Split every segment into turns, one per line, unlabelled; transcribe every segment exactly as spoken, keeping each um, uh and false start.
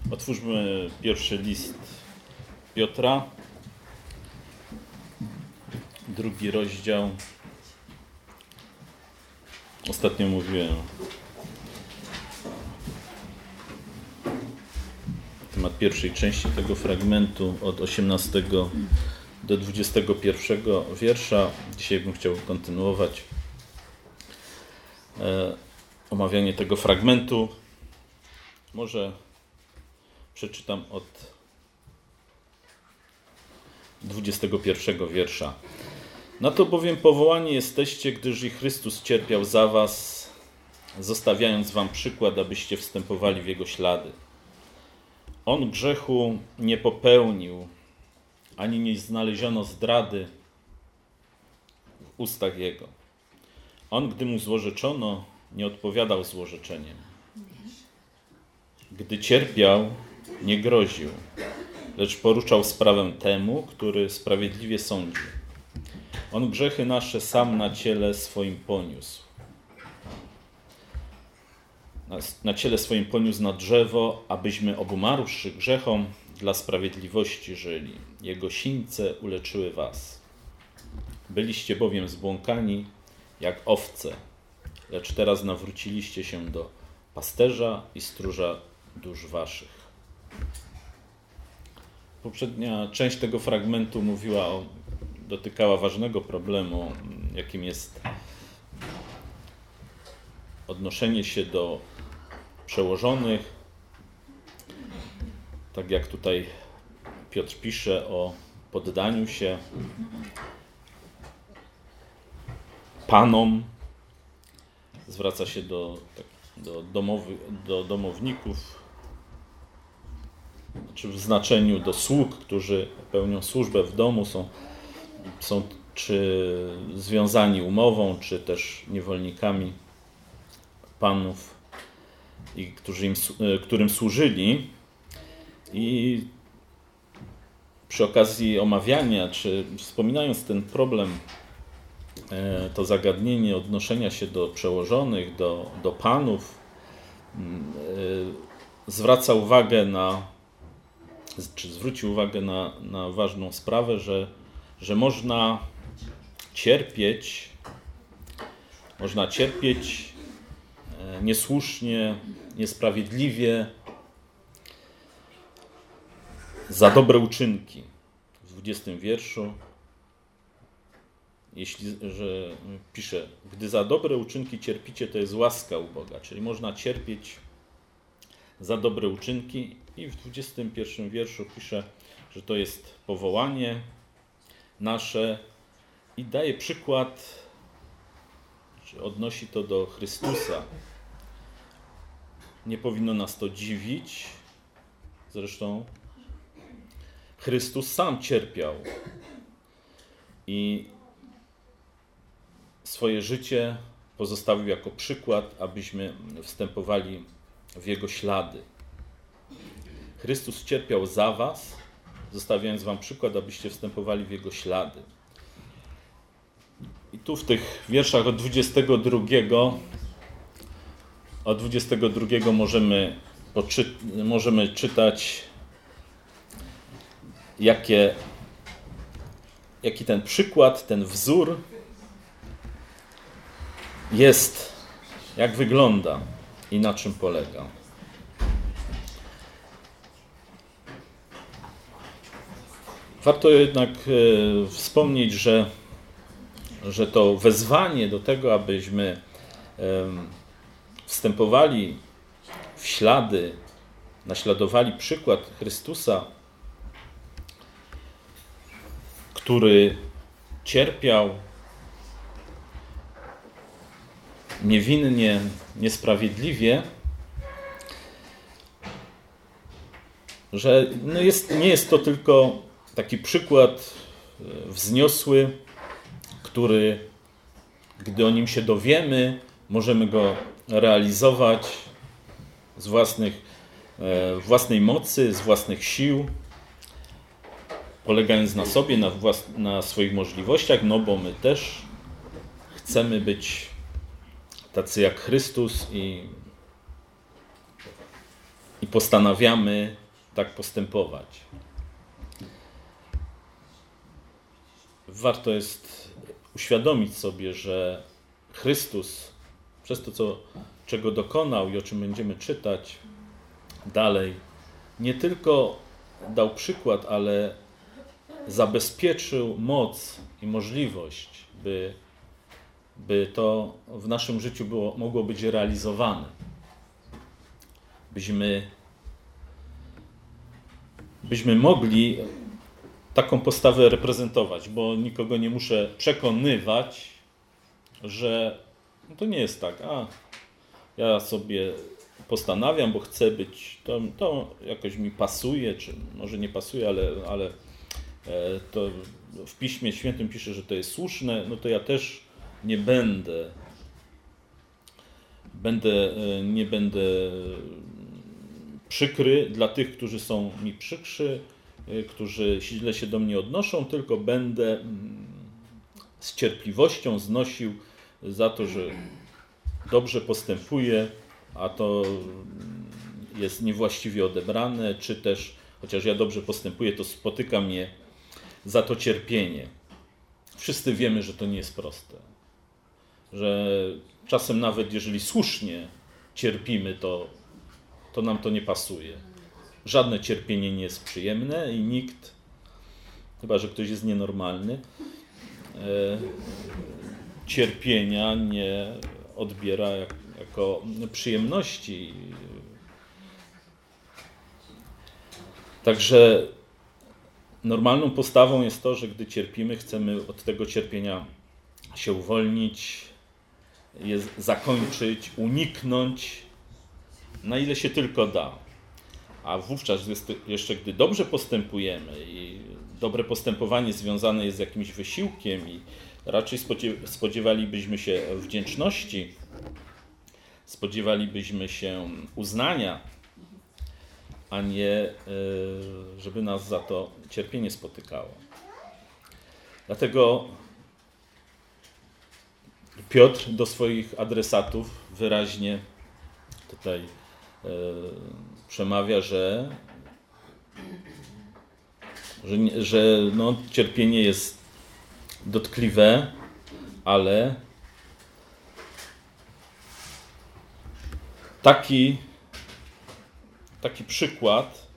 Otwórzmy pierwszy list Piotra, drugi rozdział. Ostatnio mówiłem na temat pierwszej części tego fragmentu od osiemnastego do dwudziestego pierwszego wiersza. Dzisiaj bym chciał kontynuować e, omawianie tego fragmentu. Może przeczytam od dwudziestego pierwszego wiersza. Na to bowiem powołani jesteście, gdyż i Chrystus cierpiał za was, zostawiając wam przykład, abyście wstępowali w Jego ślady. On grzechu nie popełnił, ani nie znaleziono zdrady w ustach Jego. On, gdy mu złorzeczono, nie odpowiadał złorzeczeniem. Gdy cierpiał, nie groził, lecz poruczał sprawę temu, który sprawiedliwie sądzi. On grzechy nasze sam na ciele swoim poniósł. Na, na ciele swoim poniósł na drzewo, abyśmy obumarłszy grzechom dla sprawiedliwości żyli. Jego sińce uleczyły was. Byliście bowiem zbłąkani jak owce, lecz teraz nawróciliście się do pasterza i stróża dusz waszych. Poprzednia część tego fragmentu mówiła o, dotykała ważnego problemu, jakim jest odnoszenie się do przełożonych. Tak jak tutaj Piotr pisze o poddaniu się panom, zwraca się do, do, domowy, do domowników, czy w znaczeniu do sług, którzy pełnią służbę w domu, są, są czy związani umową, czy też niewolnikami panów, i którzy im, którym służyli. I przy okazji omawiania, czy wspominając ten problem, to zagadnienie odnoszenia się do przełożonych, do, do panów, zwraca uwagę na czy zwrócił uwagę na, na ważną sprawę, że, że można cierpieć, można cierpieć niesłusznie, niesprawiedliwie za dobre uczynki. W dwudziestym wierszu, jeśli, że pisze, gdy za dobre uczynki cierpicie, to jest łaska u Boga, czyli można cierpieć za dobre uczynki. I w dwudziestym pierwszym wierszu pisze, że to jest powołanie nasze i daje przykład, czy odnosi to do Chrystusa. Nie powinno nas to dziwić. Zresztą Chrystus sam cierpiał i swoje życie pozostawił jako przykład, abyśmy wstępowali w Jego ślady. Chrystus cierpiał za was, zostawiając wam przykład, abyście wstępowali w Jego ślady. I tu w tych wierszach od dwudziestego drugiego, od dwudziestego drugiego możemy, poczy- możemy czytać, jakie, jaki ten przykład, ten wzór jest, jak wygląda i na czym polega. Warto jednak e, wspomnieć, że, że to wezwanie do tego, abyśmy e, wstępowali w ślady, naśladowali przykład Chrystusa, który cierpiał niewinnie, niesprawiedliwie, że no jest, nie jest to tylko taki przykład wzniosły, który, gdy o nim się dowiemy, możemy go realizować z własnych, własnej mocy, z własnych sił, polegając na sobie, na, włas, na swoich możliwościach, no bo my też chcemy być tacy jak Chrystus i i postanawiamy tak postępować. Warto jest uświadomić sobie, że Chrystus przez to, co, czego dokonał i o czym będziemy czytać dalej, nie tylko dał przykład, ale zabezpieczył moc i możliwość, by, by to w naszym życiu było, mogło być realizowane. Byśmy, byśmy mogli taką postawę reprezentować, bo nikogo nie muszę przekonywać, że no to nie jest tak, a ja sobie postanawiam, bo chcę być, to, to jakoś mi pasuje, czy może nie pasuje, ale, ale to w Piśmie Świętym pisze, że to jest słuszne, no to ja też nie będę, będę nie będę przykry dla tych, którzy są mi przykrzy, którzy źle się do mnie odnoszą, tylko będę z cierpliwością znosił za to, że dobrze postępuję, a to jest niewłaściwie odebrane, czy też, chociaż ja dobrze postępuję, to spotyka mnie za to cierpienie. Wszyscy wiemy, że to nie jest proste. Że czasem nawet jeżeli słusznie cierpimy, to, to nam to nie pasuje. Żadne cierpienie nie jest przyjemne i nikt, chyba że ktoś jest nienormalny, e, cierpienia nie odbiera jak, jako przyjemności. Także normalną postawą jest to, że gdy cierpimy, chcemy od tego cierpienia się uwolnić, je zakończyć, uniknąć, na ile się tylko da. A wówczas jeszcze, gdy dobrze postępujemy i dobre postępowanie związane jest z jakimś wysiłkiem i raczej spodziewalibyśmy się wdzięczności, spodziewalibyśmy się uznania, a nie żeby nas za to cierpienie spotykało. Dlatego Piotr do swoich adresatów wyraźnie tutaj przemawia, że, że, że no, cierpienie jest dotkliwe, ale taki, taki przykład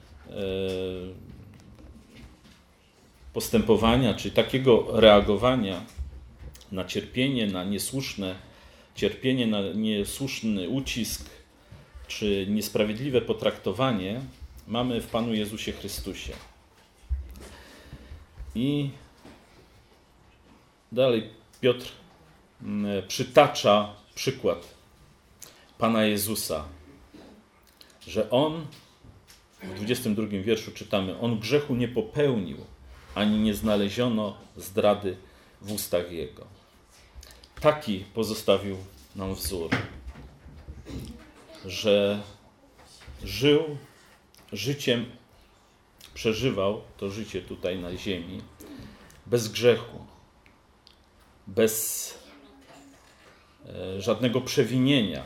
postępowania, czy takiego reagowania na cierpienie, na niesłuszne cierpienie, na niesłuszny ucisk, czy niesprawiedliwe potraktowanie mamy w Panu Jezusie Chrystusie. I dalej Piotr przytacza przykład Pana Jezusa, że On, w dwudziestym drugim wierszu czytamy, On grzechu nie popełnił, ani nie znaleziono zdrady w ustach Jego. Taki pozostawił nam wzór, że żył życiem, przeżywał to życie tutaj na ziemi bez grzechu, bez e, żadnego przewinienia.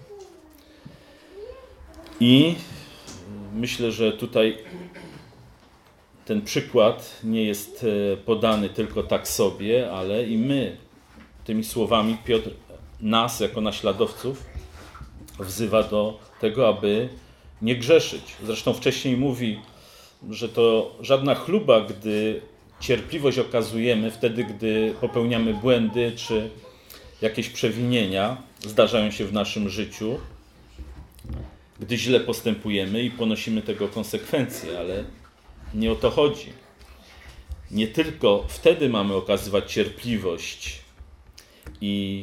I myślę, że tutaj ten przykład nie jest podany tylko tak sobie, ale i my tymi słowami Piotr nas jako naśladowców wzywa do tego, aby nie grzeszyć. Zresztą wcześniej mówi, że to żadna chluba, gdy cierpliwość okazujemy wtedy, gdy popełniamy błędy czy jakieś przewinienia zdarzają się w naszym życiu, gdy źle postępujemy i ponosimy tego konsekwencje, ale nie o to chodzi. Nie tylko wtedy mamy okazywać cierpliwość i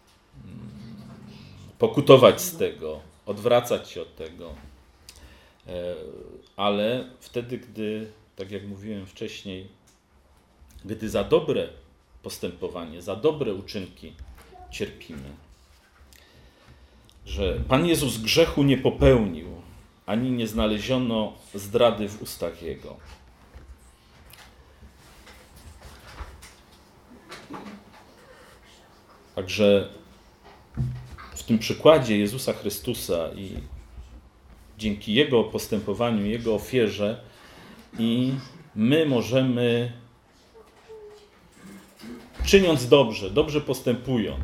pokutować z tego, odwracać się od tego, ale wtedy, gdy, tak jak mówiłem wcześniej, gdy za dobre postępowanie, za dobre uczynki cierpimy. Że Pan Jezus grzechu nie popełnił, ani nie znaleziono zdrady w ustach Jego. Także w tym przykładzie Jezusa Chrystusa i dzięki Jego postępowaniu, Jego ofierze i my możemy, czyniąc dobrze, dobrze postępując,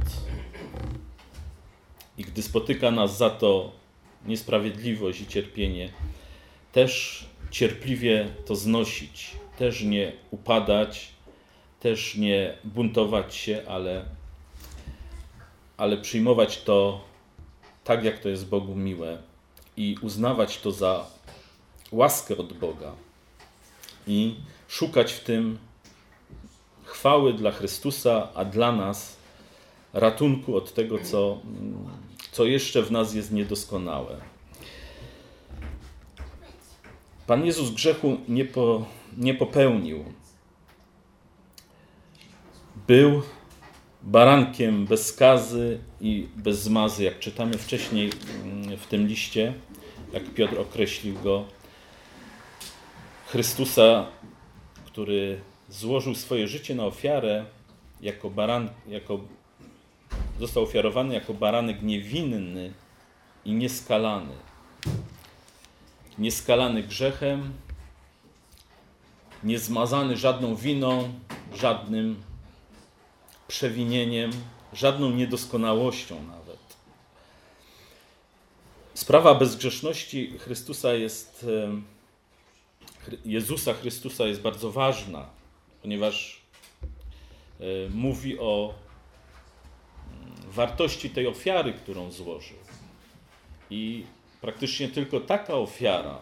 i gdy spotyka nas za to niesprawiedliwość i cierpienie, też cierpliwie to znosić, też nie upadać, też nie buntować się, ale, ale przyjmować to tak, jak to jest Bogu miłe i uznawać to za łaskę od Boga i szukać w tym chwały dla Chrystusa, a dla nas ratunku od tego, co, co jeszcze w nas jest niedoskonałe. Pan Jezus grzechu nie, po, nie popełnił. Był barankiem bez skazy i bez zmazy, jak czytamy wcześniej w tym liście, jak Piotr określił go. Chrystusa, który złożył swoje życie na ofiarę, jako baran, jako, został ofiarowany jako baranek niewinny i nieskalany. Nieskalany grzechem, niezmazany żadną winą, żadnym przewinieniem, żadną niedoskonałością nawet. Sprawa bezgrzeszności Chrystusa jest, Jezusa Chrystusa jest bardzo ważna, ponieważ mówi o wartości tej ofiary, którą złożył. I praktycznie tylko taka ofiara,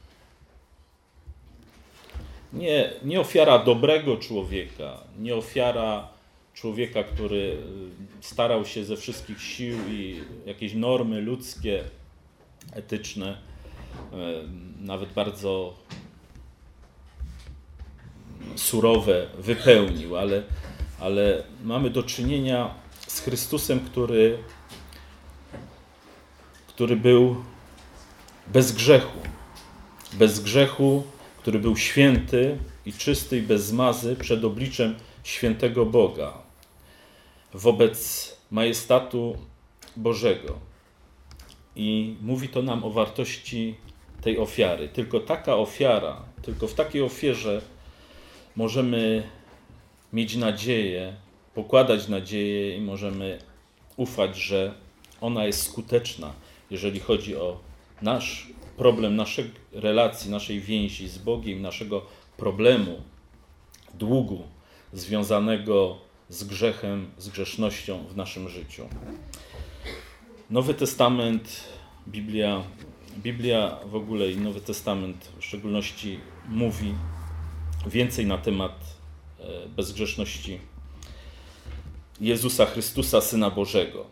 nie, nie ofiara dobrego człowieka, nie ofiara człowieka, który starał się ze wszystkich sił i jakieś normy ludzkie, etyczne, nawet bardzo surowe wypełnił, ale, ale mamy do czynienia z Chrystusem, który, który był bez grzechu. Bez grzechu, który był święty i czysty i bez zmazy przed obliczem świętego Boga, wobec majestatu Bożego. I mówi to nam o wartości tej ofiary. Tylko taka ofiara, tylko w takiej ofierze możemy mieć nadzieję, pokładać nadzieję i możemy ufać, że ona jest skuteczna, jeżeli chodzi o nasz problem, naszej relacji, naszej więzi z Bogiem, naszego problemu, długu związanego z grzechem, z grzesznością w naszym życiu. Nowy Testament, Biblia, Biblia w ogóle i Nowy Testament w szczególności mówi więcej na temat bezgrzeszności Jezusa Chrystusa, Syna Bożego.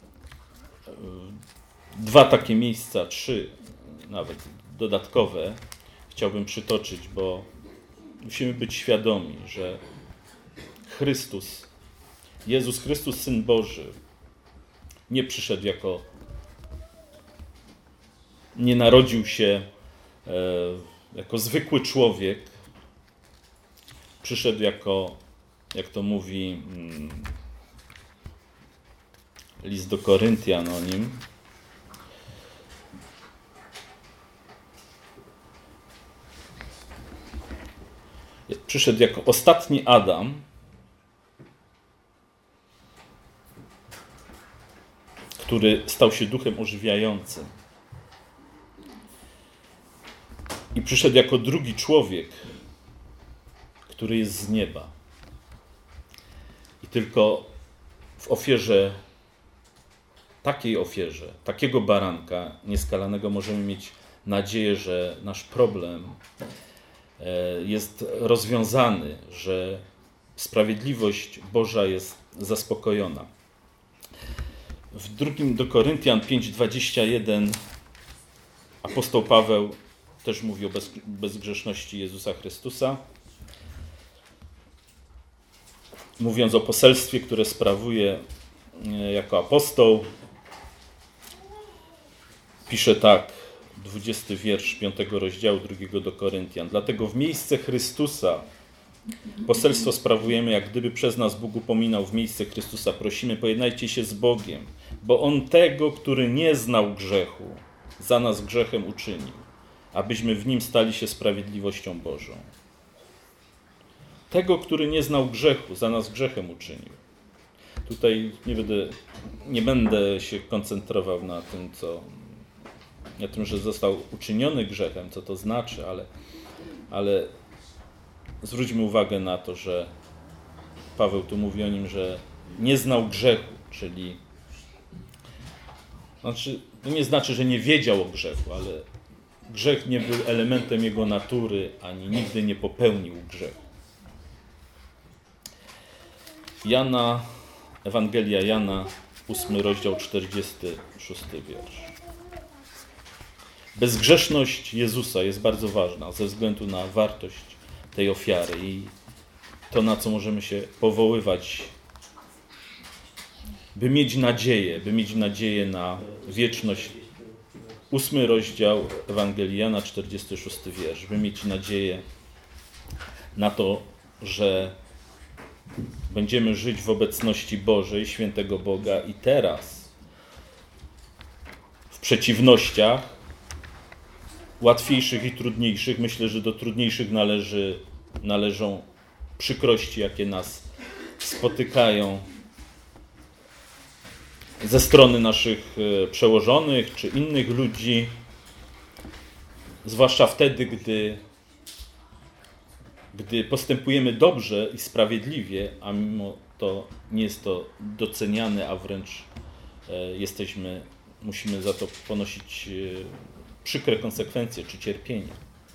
Dwa takie miejsca, trzy nawet dodatkowe chciałbym przytoczyć, bo musimy być świadomi, że Chrystus, Jezus Chrystus, Syn Boży, nie przyszedł jako, nie narodził się e, jako zwykły człowiek, przyszedł jako, jak to mówi mm, list do Koryntian o nim, przyszedł jako ostatni Adam, który stał się duchem ożywiającym. I przyszedł jako drugi człowiek, który jest z nieba. I tylko w ofierze, takiej ofierze, takiego baranka nieskalanego możemy mieć nadzieję, że nasz problem jest rozwiązany, że sprawiedliwość Boża jest zaspokojona. W drugim do Koryntian pięć dwadzieścia jeden apostoł Paweł też mówi o bez, bezgrzeszności Jezusa Chrystusa. Mówiąc o poselstwie, które sprawuje jako apostoł, pisze tak, dwudziesty wiersz piątego rozdziału drugiego do Koryntian. Dlatego w miejsce Chrystusa poselstwo sprawujemy, jak gdyby przez nas Bóg upominał w miejsce Chrystusa. Prosimy, pojednajcie się z Bogiem, bo On tego, który nie znał grzechu, za nas grzechem uczynił, abyśmy w nim stali się sprawiedliwością Bożą. Tego, który nie znał grzechu, za nas grzechem uczynił. Tutaj nie będę, nie będę się koncentrował na tym, co, na tym, że został uczyniony grzechem, co to znaczy, ale, ale zwróćmy uwagę na to, że Paweł tu mówi o nim, że nie znał grzechu, czyli znaczy, to nie znaczy, że nie wiedział o grzechu, ale grzech nie był elementem jego natury, ani nigdy nie popełnił grzechu. Jana, Ewangelia Jana, ósmy rozdział, czterdziesty szósty wiersz. Bezgrzeszność Jezusa jest bardzo ważna ze względu na wartość tej ofiary i to, na co możemy się powoływać, by mieć nadzieję, by mieć nadzieję na wieczność. Ósmy rozdział Ewangelii Jana, czterdziesty szósty wiersz. By mieć nadzieję na to, że będziemy żyć w obecności Bożej, świętego Boga i teraz w przeciwnościach łatwiejszych i trudniejszych. Myślę, że do trudniejszych należy, należą przykrości, jakie nas spotykają ze strony naszych przełożonych czy innych ludzi, zwłaszcza wtedy, gdy, gdy postępujemy dobrze i sprawiedliwie, a mimo to nie jest to doceniane, a wręcz jesteśmy, musimy za to ponosić przykre konsekwencje czy cierpienie.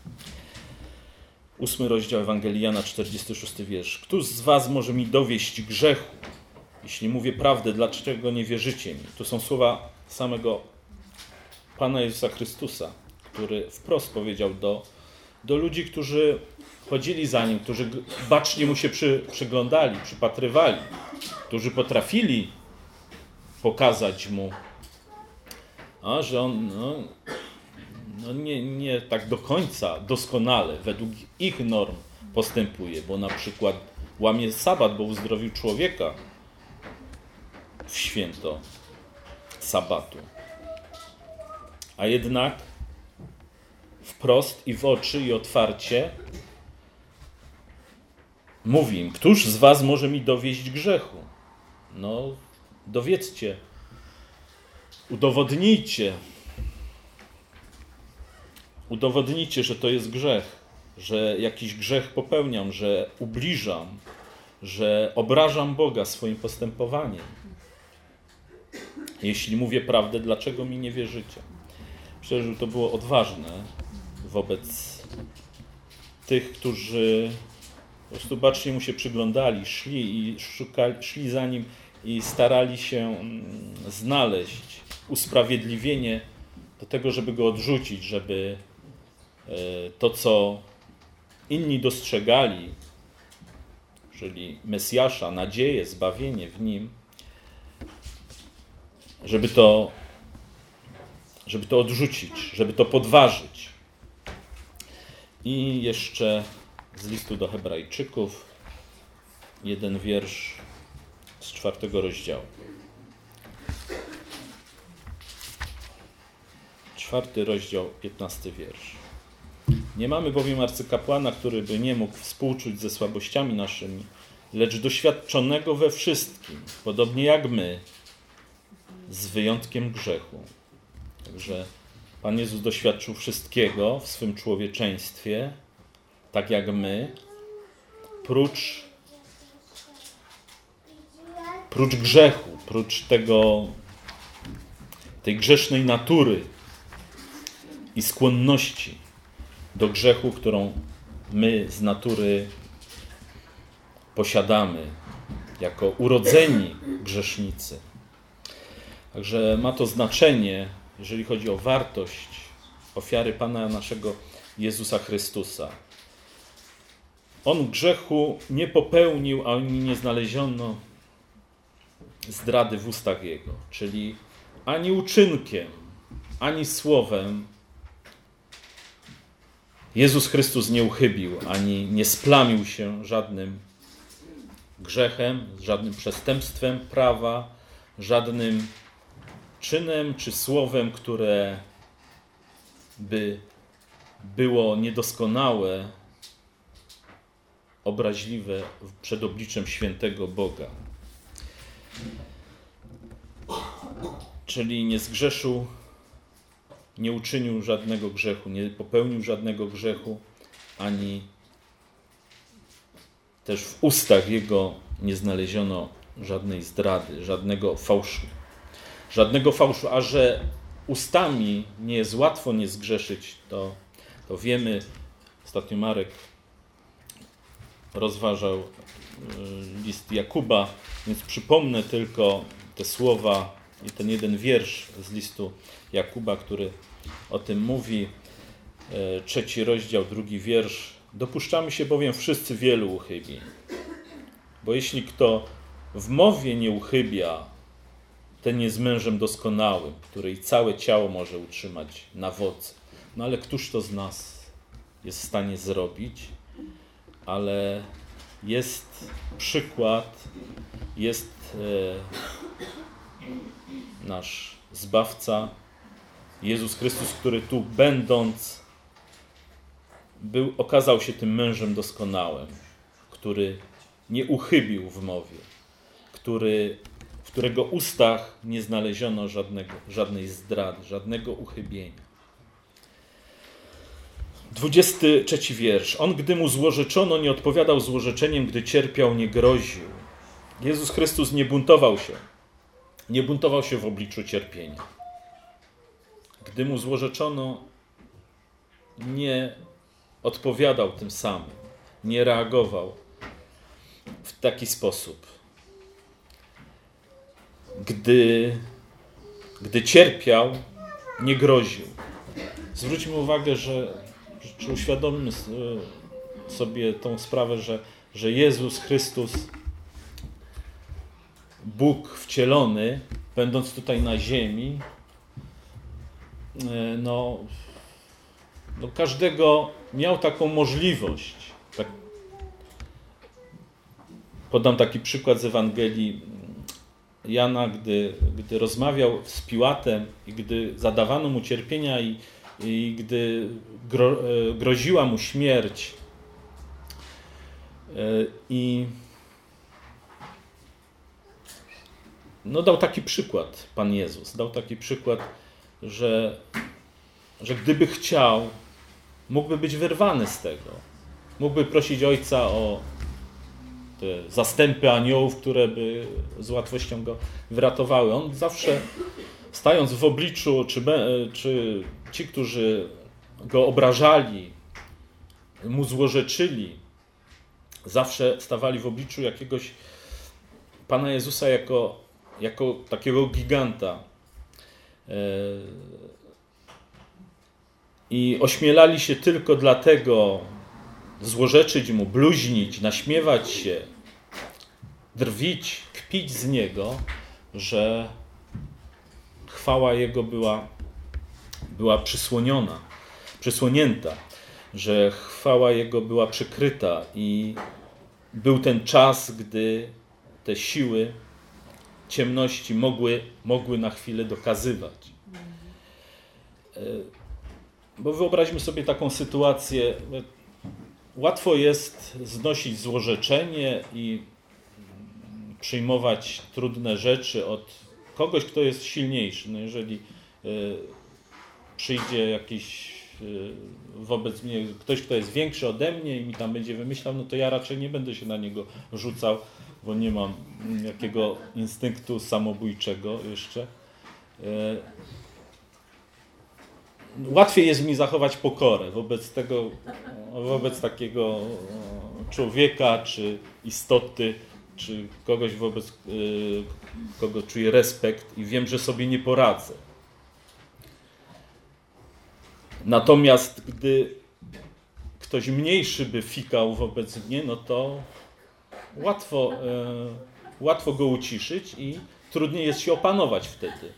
Ósmy rozdział Ewangelii Jana, czterdziesty szósty wiersz. Któż z was może mi dowieść grzechu? Jeśli mówię prawdę, dlaczego nie wierzycie mi? To są słowa samego Pana Jezusa Chrystusa, który wprost powiedział do, do ludzi, którzy chodzili za Nim, którzy bacznie Mu się przy, przyglądali, przypatrywali, którzy potrafili pokazać Mu, a że On no, no nie, nie tak do końca doskonale według ich norm postępuje, bo na przykład łamie sabat, bo uzdrowił człowieka w święto sabatu. A jednak wprost i w oczy i otwarcie mówi im, któż z was może mi dowieść grzechu? No, dowiedzcie, udowodnijcie, udowodnijcie, że to jest grzech, że jakiś grzech popełniam, że ubliżam, że obrażam Boga swoim postępowaniem. Jeśli mówię prawdę, dlaczego mi nie wierzycie? Myślę, że to było odważne wobec tych, którzy po prostu bacznie Mu się przyglądali, szli i szukali, szli za Nim i starali się znaleźć usprawiedliwienie do tego, żeby Go odrzucić, żeby to, co inni dostrzegali, czyli Mesjasza, nadzieję, zbawienie w Nim, żeby to, żeby to odrzucić, żeby to podważyć. I jeszcze z listu do Hebrajczyków jeden wiersz z czwartego rozdziału. Czwarty rozdział, piętnasty wiersz. Nie mamy bowiem arcykapłana, który by nie mógł współczuć ze słabościami naszymi, lecz doświadczonego we wszystkim, podobnie jak my, z wyjątkiem grzechu. Także Pan Jezus doświadczył wszystkiego w swym człowieczeństwie, tak jak my, prócz, prócz grzechu, prócz tego, tej grzesznej natury i skłonności do grzechu, którą my z natury posiadamy jako urodzeni grzesznicy. Także ma to znaczenie, jeżeli chodzi o wartość ofiary Pana naszego Jezusa Chrystusa. On grzechu nie popełnił, a ani nie znaleziono zdrady w ustach Jego. Czyli ani uczynkiem, ani słowem Jezus Chrystus nie uchybił, ani nie splamił się żadnym grzechem, żadnym przestępstwem prawa, żadnym czynem czy słowem, które by było niedoskonałe, obraźliwe przed obliczem świętego Boga. Czyli nie zgrzeszył, nie uczynił żadnego grzechu, nie popełnił żadnego grzechu, ani też w ustach jego nie znaleziono żadnej zdrady, żadnego fałszu. Żadnego fałszu, a że ustami nie jest łatwo nie zgrzeszyć, to, to wiemy. Ostatnio Marek rozważał list Jakuba, więc przypomnę tylko te słowa i ten jeden wiersz z listu Jakuba, który o tym mówi. Trzeci rozdział, drugi wiersz. Dopuszczamy się bowiem wszyscy wielu uchybień. Bo jeśli kto w mowie nie uchybia, ten jest mężem doskonałym, który i całe ciało może utrzymać na wodze. No ale któż to z nas jest w stanie zrobić? Ale jest przykład, jest e, nasz Zbawca, Jezus Chrystus, który tu będąc był, okazał się tym mężem doskonałym, który nie uchybił w mowie, który, w którego ustach nie znaleziono żadnego, żadnej zdrady, żadnego uchybienia. Dwudziesty trzeci wiersz. On, gdy mu złorzeczono, nie odpowiadał złorzeczeniem, gdy cierpiał, nie groził. Jezus Chrystus nie buntował się. Nie buntował się w obliczu cierpienia. Gdy mu złorzeczono, nie odpowiadał tym samym. Nie reagował w taki sposób. Gdy, gdy cierpiał, nie groził. Zwróćmy uwagę, że czy uświadommy sobie tą sprawę, że, że Jezus Chrystus, Bóg wcielony, będąc tutaj na ziemi, no, no każdego miał taką możliwość. Tak, podam taki przykład z Ewangelii Jana, gdy, gdy rozmawiał z Piłatem i gdy zadawano mu cierpienia i, i gdy gro, groziła mu śmierć i no dał taki przykład Pan Jezus, dał taki przykład, że, że gdyby chciał, mógłby być wyrwany z tego. Mógłby prosić Ojca o te zastępy aniołów, które by z łatwością go wyratowały. On zawsze, stając w obliczu, czy, czy ci, którzy go obrażali, mu złorzeczyli, zawsze stawali w obliczu jakiegoś Pana Jezusa jako, jako takiego giganta. I ośmielali się tylko dlatego złorzeczyć mu, bluźnić, naśmiewać się, drwić, kpić z niego, że chwała jego była, była przysłoniona, przysłonięta, że chwała jego była przykryta i był ten czas, gdy te siły ciemności mogły, mogły na chwilę dokazywać. Bo wyobraźmy sobie taką sytuację. Łatwo jest znosić złorzeczenie i przyjmować trudne rzeczy od kogoś, kto jest silniejszy. No jeżeli y, przyjdzie jakiś y, wobec mnie ktoś, kto jest większy ode mnie i mi tam będzie wymyślał, no to ja raczej nie będę się na niego rzucał, bo nie mam jakiego instynktu samobójczego jeszcze. Y, Łatwiej jest mi zachować pokorę wobec tego, wobec takiego człowieka, czy istoty, czy kogoś, wobec y, kogo czuję respekt i wiem, że sobie nie poradzę. Natomiast gdy ktoś mniejszy by fikał wobec mnie, no to łatwo, y, łatwo go uciszyć i trudniej jest się opanować wtedy.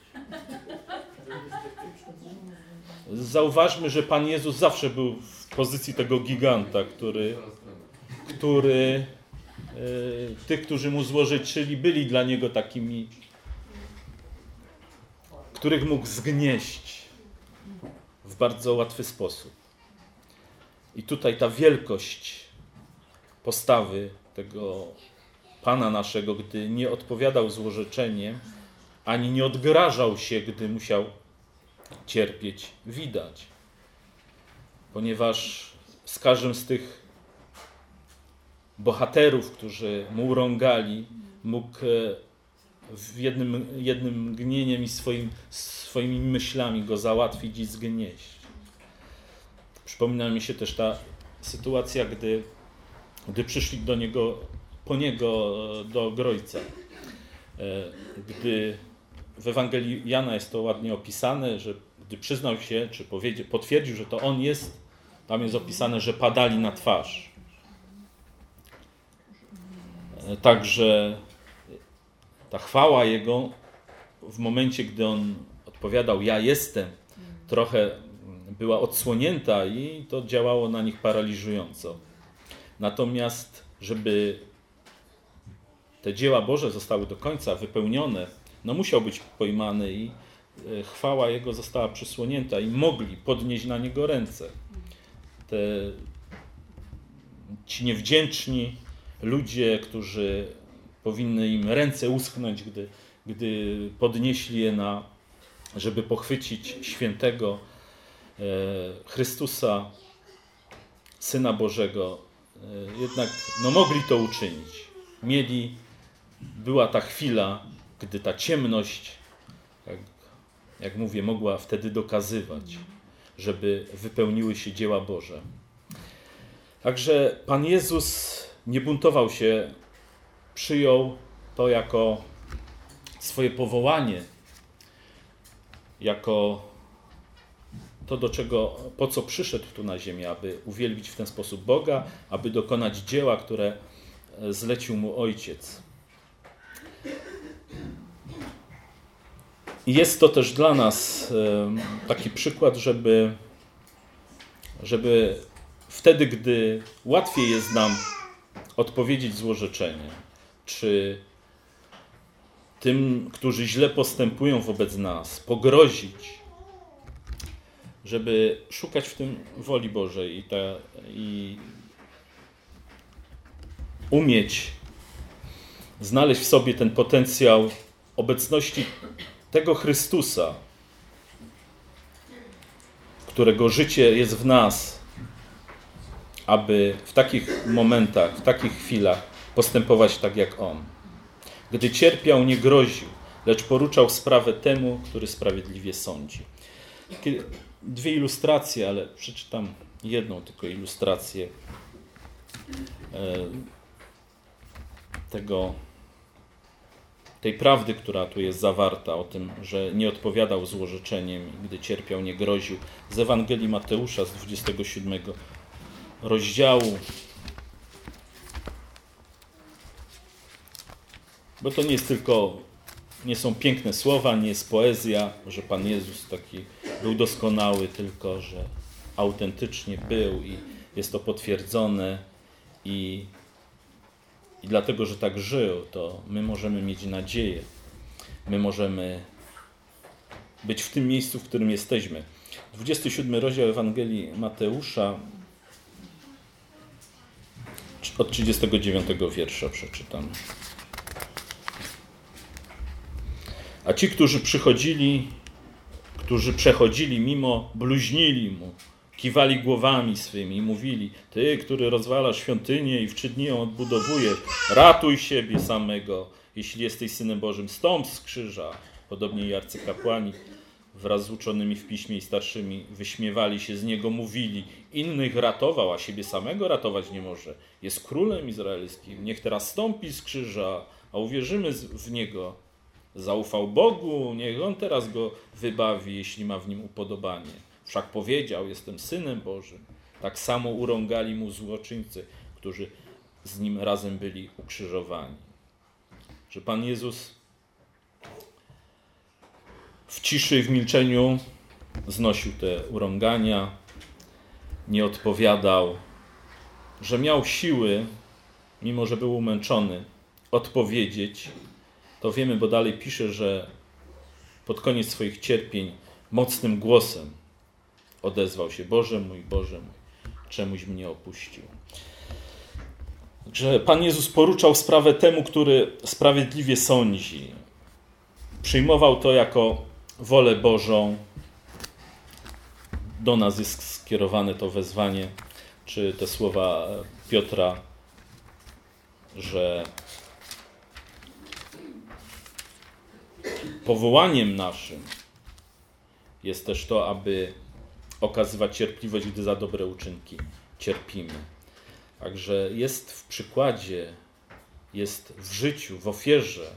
Zauważmy, że Pan Jezus zawsze był w pozycji tego giganta, który, który y, tych, którzy mu złorzeczyli, byli dla niego takimi, których mógł zgnieść w bardzo łatwy sposób. I tutaj ta wielkość postawy tego Pana naszego, gdy nie odpowiadał złorzeczeniem, ani nie odgrażał się, gdy musiał cierpieć, widać. Ponieważ z każdym z tych bohaterów, którzy mu urągali, mógł w jednym, jednym mgnieniem i swoim, swoimi myślami go załatwić i zgnieść. Przypomina mi się też ta sytuacja, gdy, gdy przyszli do niego, po niego do Grojca. Gdy w Ewangelii Jana jest to ładnie opisane, że gdy przyznał się, czy powiedział, potwierdził, że to on jest, tam jest opisane, że padali na twarz. Także ta chwała Jego w momencie, gdy On odpowiadał ja jestem, trochę była odsłonięta i to działało na nich paraliżująco. Natomiast, żeby te dzieła Boże zostały do końca wypełnione, no musiał być pojmany i chwała Jego została przysłonięta i mogli podnieść na Niego ręce. Te, ci niewdzięczni ludzie, którzy powinny im ręce uschnąć, gdy, gdy podnieśli je na, żeby pochwycić świętego e, Chrystusa, Syna Bożego, e, jednak no, mogli to uczynić. Mieli, była ta chwila, gdy ta ciemność, jak, jak mówię, mogła wtedy dokazywać, żeby wypełniły się dzieła Boże. Także Pan Jezus nie buntował się, przyjął to jako swoje powołanie, jako to, do czego, po co przyszedł tu na ziemię, aby uwielbić w ten sposób Boga, aby dokonać dzieła, które zlecił mu Ojciec. I jest to też dla nas taki przykład, żeby, żeby wtedy, gdy łatwiej jest nam odpowiedzieć złorzecznie, czy tym, którzy źle postępują wobec nas, pogrozić, żeby szukać w tym woli Bożej i, ta, i umieć znaleźć w sobie ten potencjał obecności tego Chrystusa, którego życie jest w nas, aby w takich momentach, w takich chwilach postępować tak jak On. Gdy cierpiał, nie groził, lecz poruczał sprawę temu, który sprawiedliwie sądzi. Dwie ilustracje, ale przeczytam jedną tylko ilustrację tego, tej prawdy, która tu jest zawarta o tym, że nie odpowiadał złorzeczeniem, gdy cierpiał, nie groził. Z Ewangelii Mateusza z dwudziestego siódmego rozdziału. Bo to nie jest tylko, nie są piękne słowa, nie jest poezja, że Pan Jezus taki był doskonały, tylko że autentycznie był i jest to potwierdzone i, i dlatego, że tak żył, to my możemy mieć nadzieję. My możemy być w tym miejscu, w którym jesteśmy. dwudziesty siódmy rozdział Ewangelii Mateusza od trzydziestego dziewiątego wiersza przeczytam. A ci, którzy przychodzili, którzy przechodzili mimo, bluźnili mu, kiwali głowami swymi i mówili: Ty, który rozwalasz świątynię i w trzy dni ją odbudowujesz, ratuj siebie samego, jeśli jesteś Synem Bożym, stąp z krzyża. Podobnie i arcykapłani wraz z uczonymi w piśmie i starszymi wyśmiewali się z niego, mówili: innych ratował, a siebie samego ratować nie może. Jest królem izraelskim, niech teraz stąpi z krzyża, a uwierzymy w niego. Zaufał Bogu, niech On teraz go wybawi, jeśli ma w nim upodobanie. Wszak powiedział: jestem Synem Bożym. Tak samo urągali mu złoczyńcy, którzy z nim razem byli ukrzyżowani. Że Pan Jezus w ciszy i w milczeniu znosił te urągania, nie odpowiadał, że miał siły, mimo że był umęczony, odpowiedzieć. To wiemy, bo dalej pisze, że pod koniec swoich cierpień mocnym głosem odezwał się: Boże mój, Boże mój, czemuś mnie opuścił. Że Pan Jezus poruczał sprawę temu, który sprawiedliwie sądzi. Przyjmował to jako wolę Bożą. Do nas jest skierowane to wezwanie, czy te słowa Piotra, że powołaniem naszym jest też to, aby okazywać cierpliwość, gdy za dobre uczynki cierpimy. Także jest w przykładzie, jest w życiu, w ofierze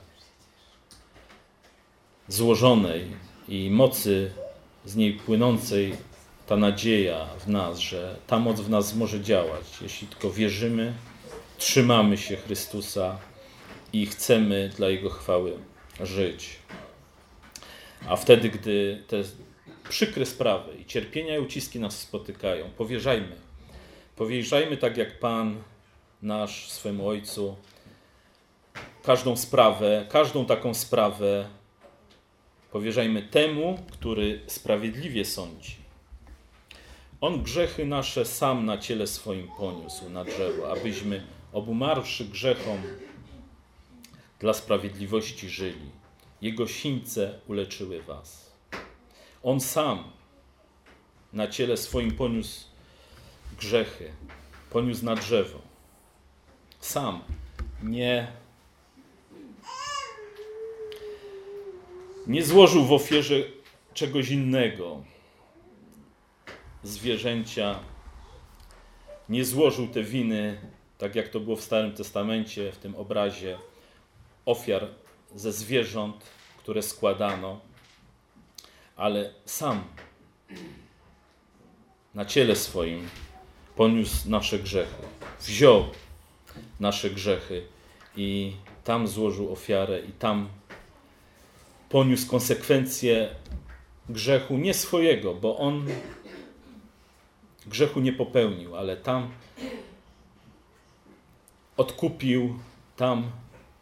złożonej i mocy z niej płynącej ta nadzieja w nas, że ta moc w nas może działać, jeśli tylko wierzymy, trzymamy się Chrystusa i chcemy dla Jego chwały żyć. A wtedy, gdy te przykre sprawy i cierpienia i uciski nas spotykają, powierzajmy. Powierzajmy tak jak Pan nasz swemu Ojcu każdą sprawę, każdą taką sprawę powierzajmy temu, który sprawiedliwie sądzi. On grzechy nasze sam na ciele swoim poniósł na drzewo, abyśmy obumarłszy grzechom dla sprawiedliwości żyli. Jego sińce uleczyły was. On sam na ciele swoim poniósł grzechy, poniósł na drzewo. Sam, nie, nie złożył w ofierze czegoś innego, zwierzęcia, nie złożył te winy, tak jak to było w Starym Testamencie, w tym obrazie ofiar ze zwierząt, które składano, ale sam na ciele swoim poniósł nasze grzechy, wziął nasze grzechy i tam złożył ofiarę i tam poniósł konsekwencje grzechu, nie swojego, bo on grzechu nie popełnił, ale tam odkupił, tam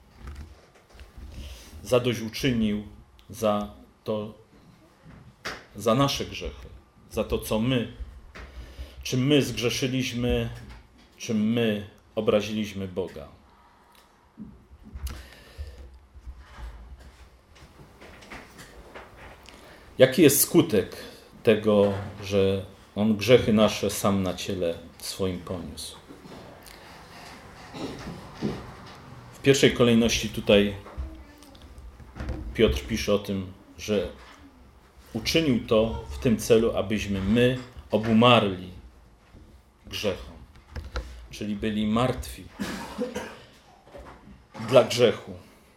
zadośćuczynił za to, za nasze grzechy, za to, co my, czym my zgrzeszyliśmy, czym my obraziliśmy Boga. Jaki jest skutek tego, że On grzechy nasze sam na ciele swoim poniósł? W pierwszej kolejności tutaj Piotr pisze o tym, że uczynił to w tym celu, abyśmy my obumarli grzechom, czyli byli martwi dla grzechu.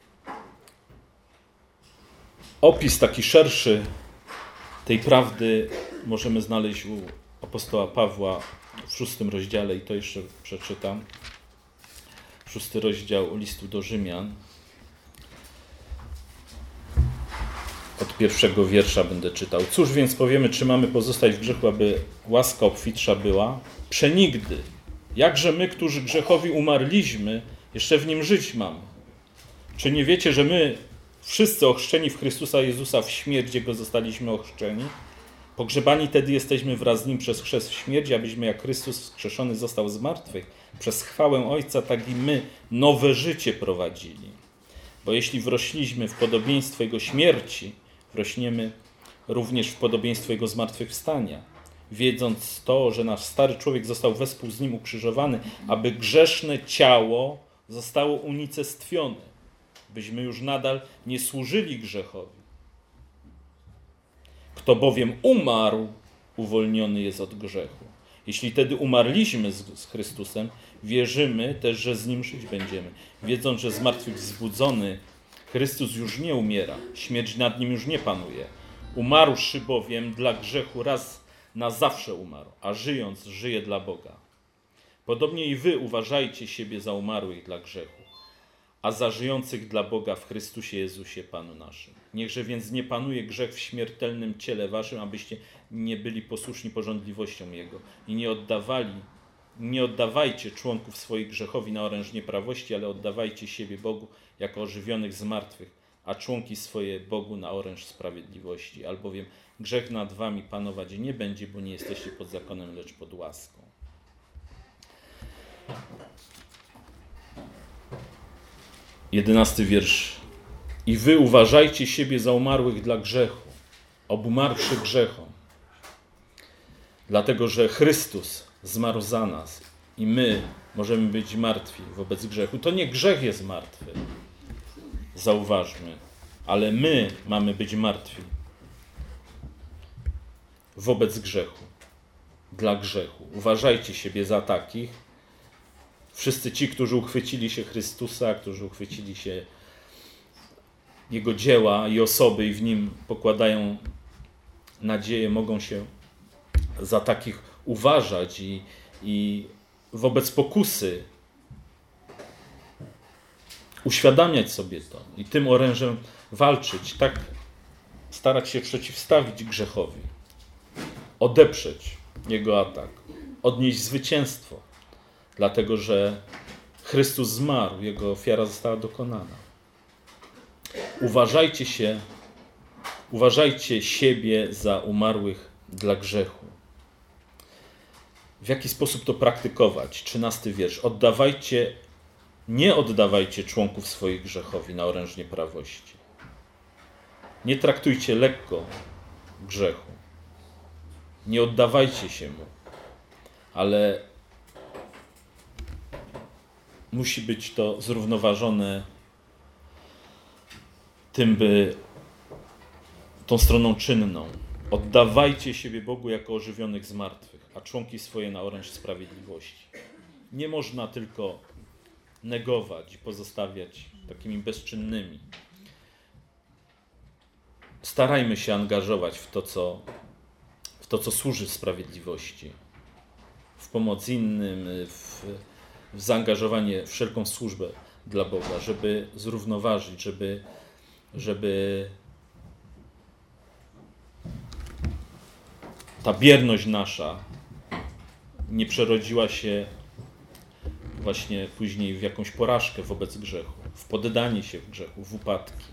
Opis taki szerszy tej prawdy możemy znaleźć u apostoła Pawła w szóstym rozdziale i to jeszcze przeczytam. Szósty rozdział listu do Rzymian. Od pierwszego wiersza będę czytał. Cóż więc powiemy, czy mamy pozostać w grzechu, aby łaska obfitsza była? Przenigdy. Jakże my, którzy grzechowi umarliśmy, jeszcze w nim żyć mamy? Czy nie wiecie, że my wszyscy ochrzczeni w Chrystusa Jezusa w śmierć Jego zostaliśmy ochrzczeni? Pogrzebani tedy jesteśmy wraz z Nim przez chrzest w śmierć, abyśmy jak Chrystus wskrzeszony został z martwych, przez chwałę Ojca, tak i my nowe życie prowadzili. Bo jeśli wrośliśmy w podobieństwo Jego śmierci, wrośniemy również w podobieństwo Jego zmartwychwstania, wiedząc to, że nasz stary człowiek został wespół z Nim ukrzyżowany, aby grzeszne ciało zostało unicestwione, byśmy już nadal nie służyli grzechowi. Kto bowiem umarł, uwolniony jest od grzechu. Jeśli tedy umarliśmy z, z Chrystusem, wierzymy też, że z Nim żyć będziemy. Wiedząc, że zmartwychwzbudzony Chrystus już nie umiera, śmierć nad Nim już nie panuje. Umarłszy bowiem dla grzechu raz na zawsze umarł, a żyjąc żyje dla Boga. Podobnie i wy uważajcie siebie za umarłych dla grzechu, a za żyjących dla Boga w Chrystusie Jezusie Panu naszym. Niechże więc nie panuje grzech w śmiertelnym ciele waszym, abyście nie byli posłuszni pożądliwościom Jego i nie oddawali, nie oddawajcie członków swoich grzechowi na oręż nieprawości, ale oddawajcie siebie Bogu jako ożywionych z martwych a członki swoje Bogu na oręż sprawiedliwości. Albowiem grzech nad wami panować nie będzie, bo nie jesteście pod zakonem, lecz pod łaską. Jedenasty wiersz. I wy uważajcie siebie za umarłych dla grzechu, obumarłszy grzechom. Dlatego, że Chrystus zmarł za nas i my możemy być martwi wobec grzechu. To nie grzech jest martwy, zauważmy, ale my mamy być martwi wobec grzechu, dla grzechu. Uważajcie siebie za takich. Wszyscy ci, którzy uchwycili się Chrystusa, którzy uchwycili się Jego dzieła i osoby i w Nim pokładają nadzieję, mogą się za takich uważać i, i wobec pokusy uświadamiać sobie to i tym orężem walczyć, tak starać się przeciwstawić grzechowi, odeprzeć jego atak, odnieść zwycięstwo, dlatego że Chrystus zmarł, Jego ofiara została dokonana. Uważajcie się, uważajcie siebie za umarłych dla grzechu. W jaki sposób to praktykować? Trzynasty wiersz. Oddawajcie, nie oddawajcie członków swoich grzechowi na oręż nieprawości. Nie traktujcie lekko grzechu. Nie oddawajcie się mu. Ale musi być to zrównoważone tym, by tą stroną czynną. Oddawajcie siebie Bogu jako ożywionych z martwych, a członki swoje na oręż sprawiedliwości. Nie można tylko negować i pozostawiać takimi bezczynnymi. Starajmy się angażować w to, co, w to, co służy sprawiedliwości. W pomoc innym, w, w zaangażowanie w wszelką służbę dla Boga, żeby zrównoważyć, żeby, żeby ta bierność nasza nie przerodziła się właśnie później w jakąś porażkę wobec grzechu, w poddanie się w grzechu, w upadki.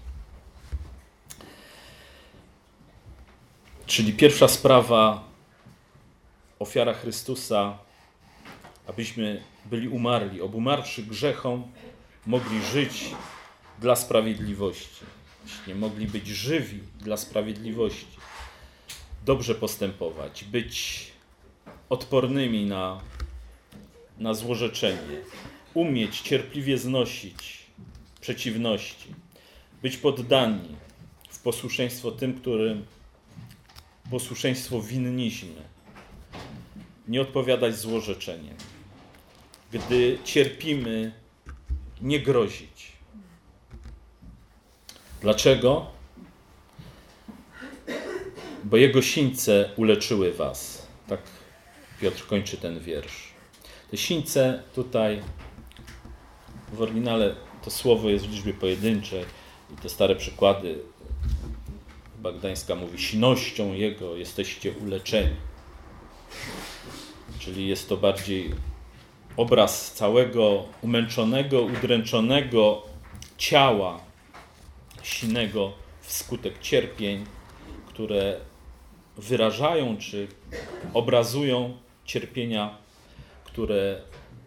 Czyli pierwsza sprawa, ofiara Chrystusa, abyśmy byli umarli, obumarłszy grzechom, mogli żyć dla sprawiedliwości. Właśnie mogli być żywi dla sprawiedliwości. Dobrze postępować, być odpornymi na, na złorzeczenie, umieć cierpliwie znosić przeciwności, być poddani w posłuszeństwo tym, którym posłuszeństwo winniśmy, nie odpowiadać złorzeczeniem. Gdy cierpimy, nie grozić. Dlaczego? Bo Jego sińce uleczyły was. Tak Piotr kończy ten wiersz. Te sińce tutaj w oryginale to słowo jest w liczbie pojedynczej i te stare przykłady, chyba Gdańska mówi, sinością Jego jesteście uleczeni. Czyli jest to bardziej obraz całego umęczonego, udręczonego ciała sinego wskutek cierpień, które wyrażają czy obrazują cierpienia, które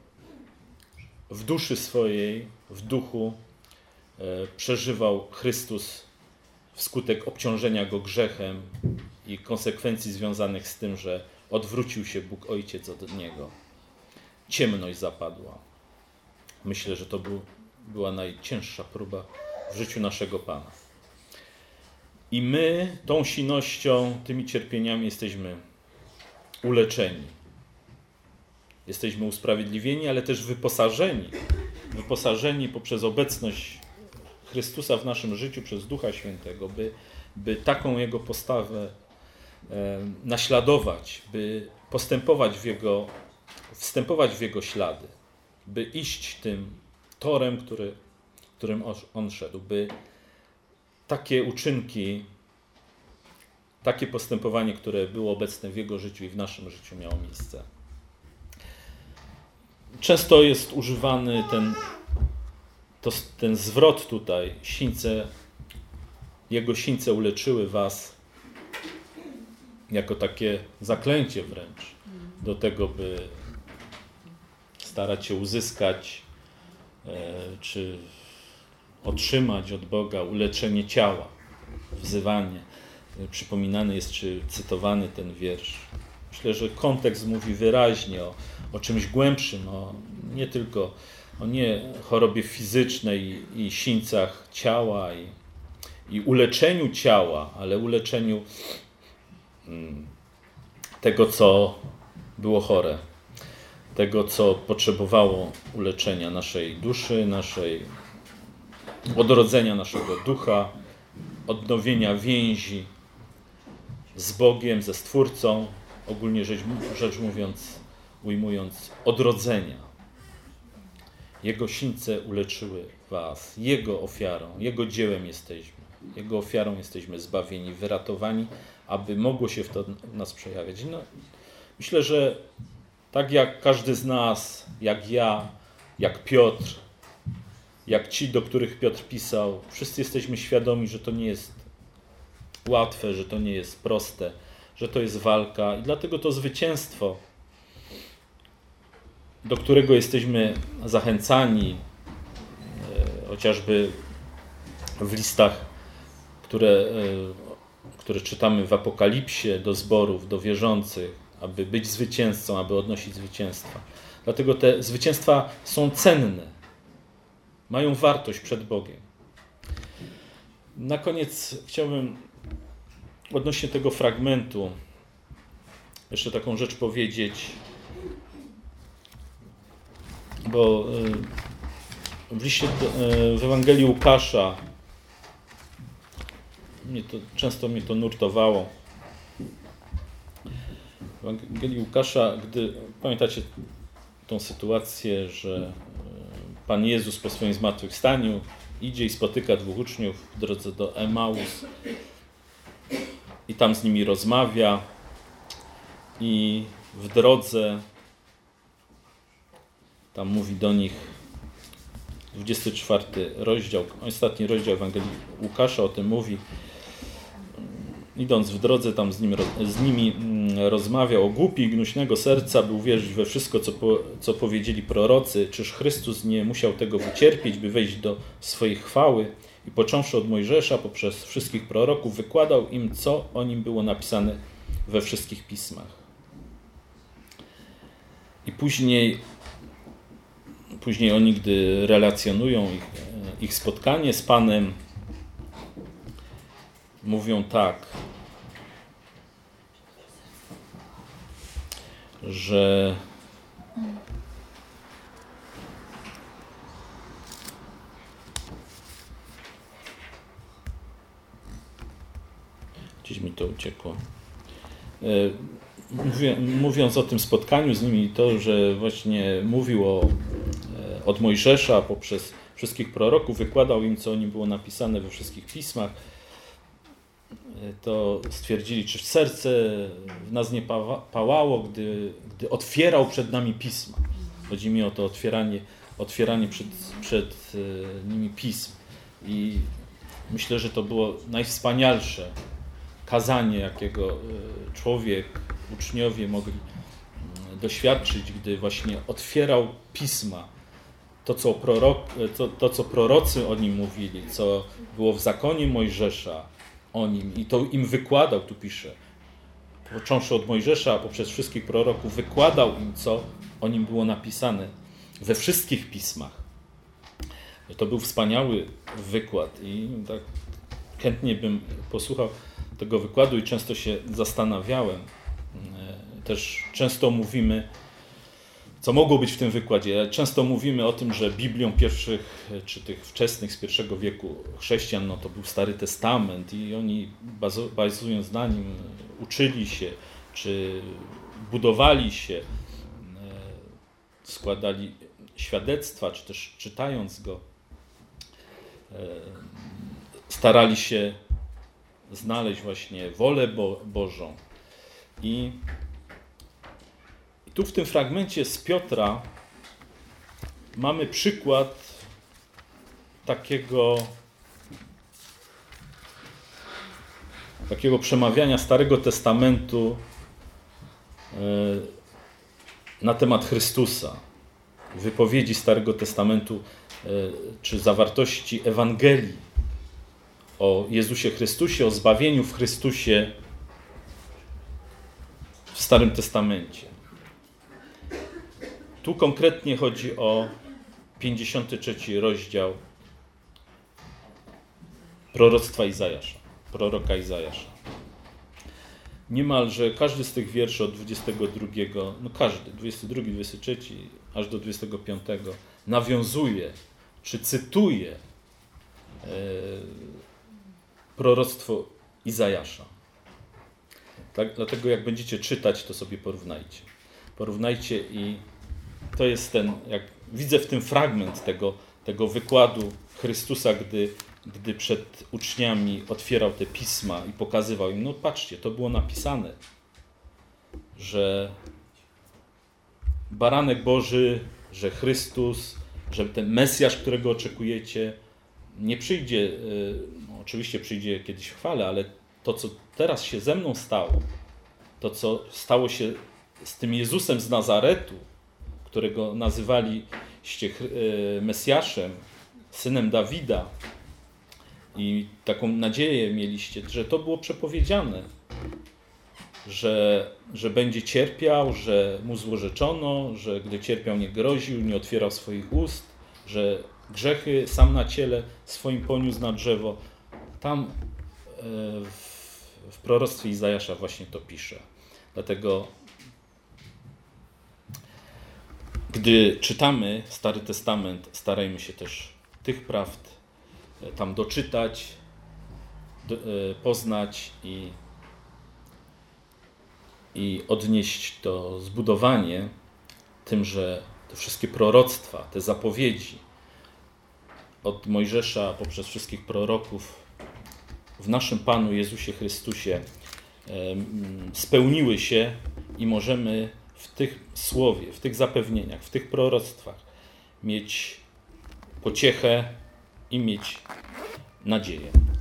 w duszy swojej, w duchu e, przeżywał Chrystus wskutek obciążenia Go grzechem i konsekwencji związanych z tym, że odwrócił się Bóg Ojciec od Niego. Ciemność zapadła. Myślę, że to był, była najcięższa próba w życiu naszego Pana. I my tą sinością, tymi cierpieniami jesteśmy uleczeni. Jesteśmy usprawiedliwieni, ale też wyposażeni. Wyposażeni poprzez obecność Chrystusa w naszym życiu, przez Ducha Świętego, by, by taką Jego postawę e, naśladować, by postępować w Jego, wstępować w Jego ślady, by iść tym torem, który, którym On szedł, by takie uczynki, takie postępowanie, które było obecne w Jego życiu i w naszym życiu miało miejsce. Często jest używany ten, to, ten zwrot tutaj, sińce Jego sińce uleczyły was, jako takie zaklęcie wręcz do tego, by starać się uzyskać czy otrzymać od Boga uleczenie ciała, wzywanie. Przypominany jest, czy cytowany ten wiersz. Myślę, że kontekst mówi wyraźnie o, o czymś głębszym, o, nie tylko o nie chorobie fizycznej i sińcach ciała i, i uleczeniu ciała, ale uleczeniu mm, tego, co było chore, tego, co potrzebowało uleczenia naszej duszy, naszej odrodzenia naszego ducha, odnowienia więzi z Bogiem, ze Stwórcą, ogólnie rzecz, rzecz mówiąc, ujmując, odrodzenia. Jego sińce uleczyły was, Jego ofiarą, Jego dziełem jesteśmy. Jego ofiarą jesteśmy zbawieni, wyratowani, aby mogło się w to w nas przejawiać. No, myślę, że tak jak każdy z nas, jak ja, jak Piotr, jak ci, do których Piotr pisał, wszyscy jesteśmy świadomi, że to nie jest łatwe, że to nie jest proste, że to jest walka i dlatego to zwycięstwo, do którego jesteśmy zachęcani, e, chociażby w listach, które, e, które czytamy w Apokalipsie, do zborów, do wierzących, aby być zwycięzcą, aby odnosić zwycięstwa. Dlatego te zwycięstwa są cenne, mają wartość przed Bogiem. Na koniec chciałbym odnośnie tego fragmentu jeszcze taką rzecz powiedzieć, bo w liście, w Ewangelii Łukasza mnie to, często mnie to nurtowało. W Ewangelii Łukasza, gdy pamiętacie tą sytuację, że Pan Jezus po swoim zmartwychwstaniu idzie i spotyka dwóch uczniów w drodze do Emaus i tam z nimi rozmawia i w drodze tam mówi do nich, dwudziesty czwarty rozdział, ostatni rozdział Ewangelii Łukasza o tym mówi. Idąc w drodze, tam z, nim, z nimi rozmawiał o głupi i gnuśnego serca, by uwierzyć we wszystko, co, po, co powiedzieli prorocy. Czyż Chrystus nie musiał tego wycierpieć, by wejść do swojej chwały? I począwszy od Mojżesza, poprzez wszystkich proroków, wykładał im, co o nim było napisane we wszystkich pismach. I później, później oni, gdy relacjonują ich, ich spotkanie z Panem, mówią tak, że gdzieś mi to uciekło. Mówiąc o tym spotkaniu z nimi, to, że właśnie mówił o, od Mojżesza poprzez wszystkich proroków, wykładał im, co o nim było napisane we wszystkich pismach, to stwierdzili, czy serce w nas nie pałało, gdy, gdy otwierał przed nami pisma. Chodzi mi o to otwieranie, otwieranie przed, przed nimi pism. I myślę, że to było najwspanialsze kazanie, jakiego człowiek, uczniowie mogli doświadczyć, gdy właśnie otwierał pisma. To co, prorok, to, to, co prorocy o nim mówili, co było w zakonie Mojżesza o nim i to im wykładał, tu pisze, począwszy od Mojżesza, poprzez wszystkich proroków, wykładał im, co o nim było napisane we wszystkich pismach. To był wspaniały wykład i tak chętnie bym posłuchał tego wykładu i często się zastanawiałem. Też często mówimy, co mogło być w tym wykładzie. Często mówimy o tym, że Biblią pierwszych, czy tych wczesnych z pierwszego wieku chrześcijan, no to był Stary Testament i oni bazując na nim uczyli się, czy budowali się, składali świadectwa, czy też czytając go, starali się znaleźć właśnie wolę Bo- Bożą. I tu w tym fragmencie z Piotra mamy przykład takiego takiego przemawiania Starego Testamentu na temat Chrystusa, wypowiedzi Starego Testamentu czy zawartości Ewangelii o Jezusie Chrystusie, o zbawieniu w Chrystusie w Starym Testamencie. Tu konkretnie chodzi o pięćdziesiąty trzeci rozdział proroctwa Izajasza, proroka Izajasza. Niemalże każdy z tych wierszy od dwudziestego drugiego, no każdy, dwudziesty drugi, dwudziesty trzeci, aż do dwudziestego piątego nawiązuje, czy cytuje e, proroctwo Izajasza. Tak, dlatego jak będziecie czytać, to sobie porównajcie. Porównajcie i to jest ten, jak widzę w tym fragment tego, tego wykładu Chrystusa, gdy, gdy przed uczniami otwierał te pisma i pokazywał im, no patrzcie, to było napisane, że Baranek Boży, że Chrystus, że ten Mesjasz, którego oczekujecie, nie przyjdzie, no oczywiście przyjdzie kiedyś w chwale, ale to, co teraz się ze mną stało, to, co stało się z tym Jezusem z Nazaretu, którego nazywaliście Mesjaszem, synem Dawida i taką nadzieję mieliście, że to było przepowiedziane, że, że będzie cierpiał, że mu złorzeczono, że gdy cierpiał nie groził, nie otwierał swoich ust, że grzechy sam na ciele swoim poniósł na drzewo. Tam w, w proroctwie Izajasza właśnie to pisze. Dlatego gdy czytamy Stary Testament, starajmy się też tych prawd tam doczytać, do, poznać i, i odnieść to zbudowanie tym, że te wszystkie proroctwa, te zapowiedzi od Mojżesza poprzez wszystkich proroków w naszym Panu Jezusie Chrystusie spełniły się i możemy w tych słowie, w tych zapewnieniach, w tych proroctwach mieć pociechę i mieć nadzieję.